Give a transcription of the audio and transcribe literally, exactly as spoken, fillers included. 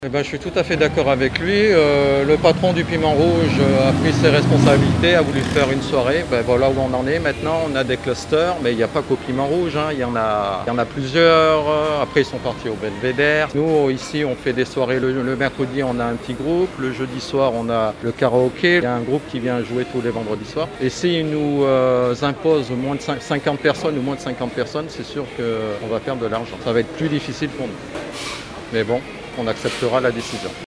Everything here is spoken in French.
Eh ben, je suis tout à fait d'accord avec lui. Euh, le patron du Piment Rouge euh, a pris ses responsabilités, a voulu faire une soirée. Ben, voilà où on en est maintenant. On a des clusters, mais il n'y a pas qu'au Piment Rouge, hein. Il y en a, il y en a plusieurs. Après, ils sont partis au Belvédère. Nous, ici, on fait des soirées. Le, le mercredi, on a un petit groupe. Le jeudi soir, on a le karaoké. Il y a un groupe qui vient jouer tous les vendredis soirs. Et s'ils nous euh, imposent moins de cinquante personnes ou moins de cinquante personnes, c'est sûr qu'on va perdre de l'argent. Ça va être plus difficile pour nous. Mais bon, on acceptera la décision.